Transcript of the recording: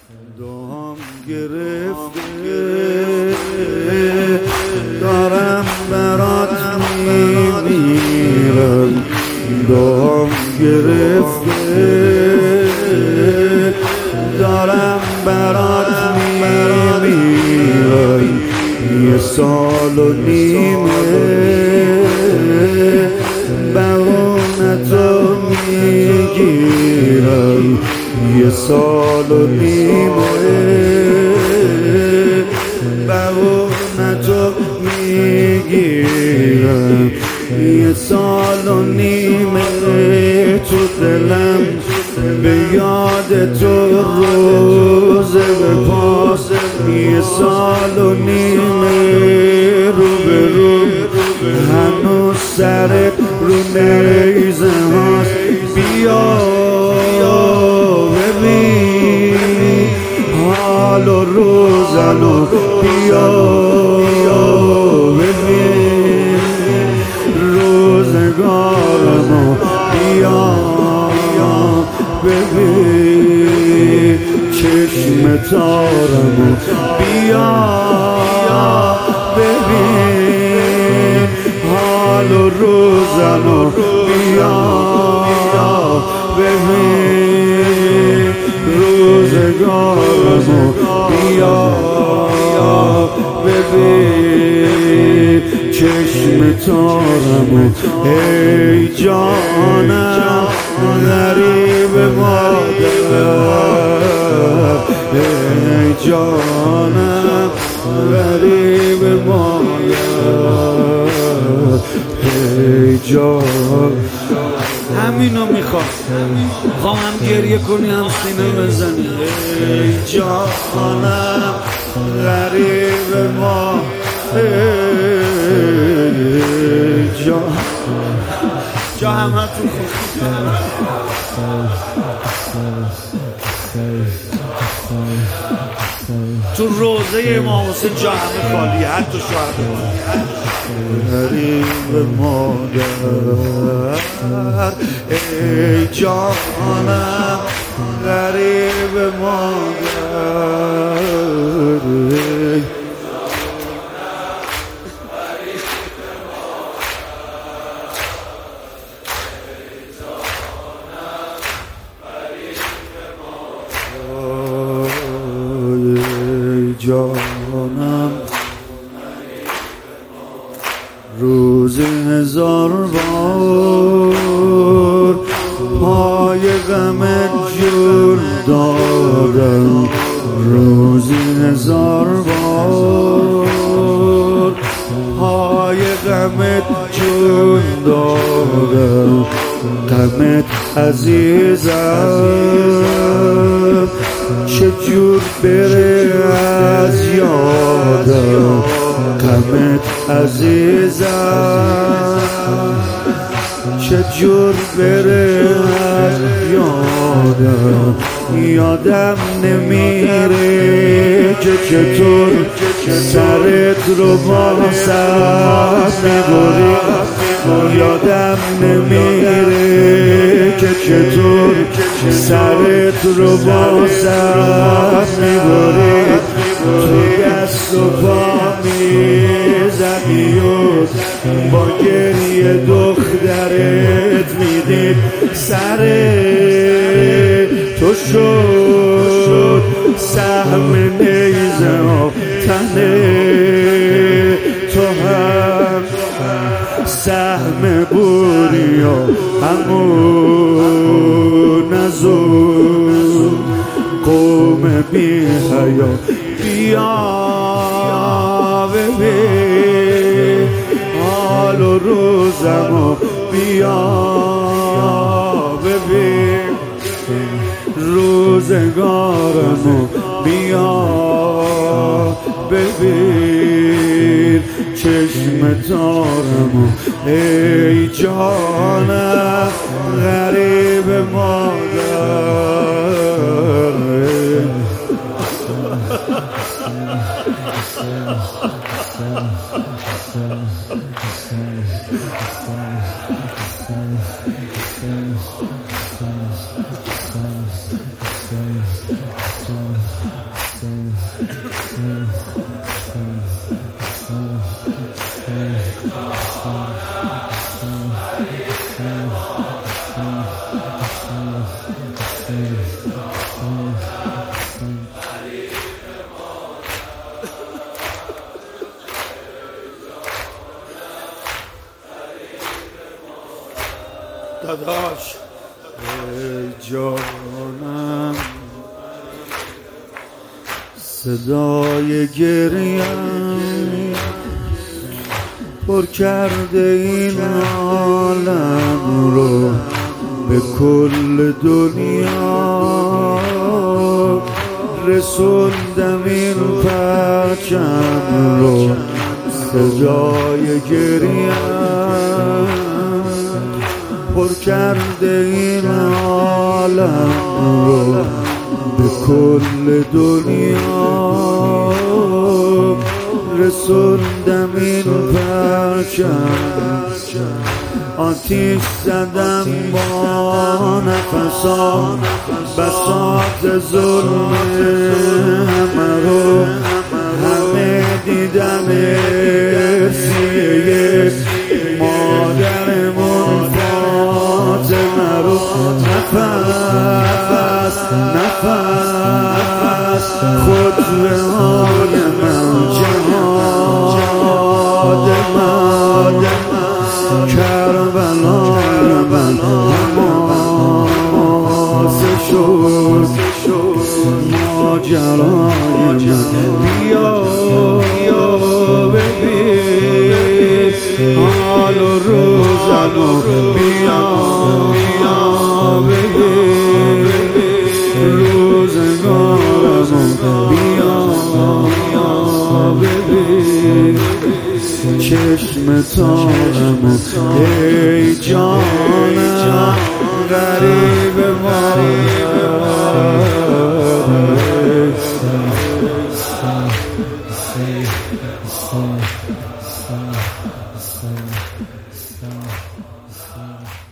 دام گرفته دارم برات میمیرم، دام گرفته دارم برات میمیرم، یه سال و نیمه بهونتو میگیرم، یه سال و نیمه بهونتو میگیرم، یه سال و نیمه تو دلم به یاد تو روزه به پاس، یه سال و نیمه رو به رو هنوز سرت رو نیزه هاست، بیا ببین حال و روزنو، بیا ببین روزگارمو، بیا ببین چشم تارمو، بیا ببین حال و روزنو، بیا ببین روزگارمو، بیا ببین چشم تارمو، ای جانم غریب مادر، ای جانم غریب مادر، ای جان. همینو میخوام هم گریه کنی هم سینه بزنی، ای جانم غریب مادر، ای جان. جا همه تو تو روزه امام حسین جا همه خالیه، حتی شاهد غریب مادر، ای جانم غریب مادر، جانم روز هزار بار پای غمت جون دادم، روز هزار بار پای غمت جون دادم، غمت عزیزم چجور بره از یادم، غمت عزیزم چجور بره از یادم، یادم نمیره که چطور سرت رو با سر میبری، یادم نمیره که چطور سرت رو با سر میبری، تو دست و پا میزنی و با گریه دخترت میدید، سر تو شد سهم نیزه و تنه تو هم سهم بوری و همون نزون قوم بی حیا، بیا ببین حال و روزمو، بیا ببین روزگارمو، بیا ببین چشم تارمو، ای جانم غریب مادر. Son داشت ای جانم صدای گریم پر کرده این عالم رو به کل دنیا رسوندم این پرچم رو صدای گریم پر کرده این عالم رو به کل دنیا رسوندم این پرچم آتیش زدم با نفسام بساط ظلم همه رو همه دیدن سیه مادرمون فاطمه رو نفس خطبه های من جهاد من کربلای من حماس شد ماجرای من بیا ببین حال و روزمو بیا ببین روزگارمو بیا ببین چشم تارمو ای جانم غریب ما Stop.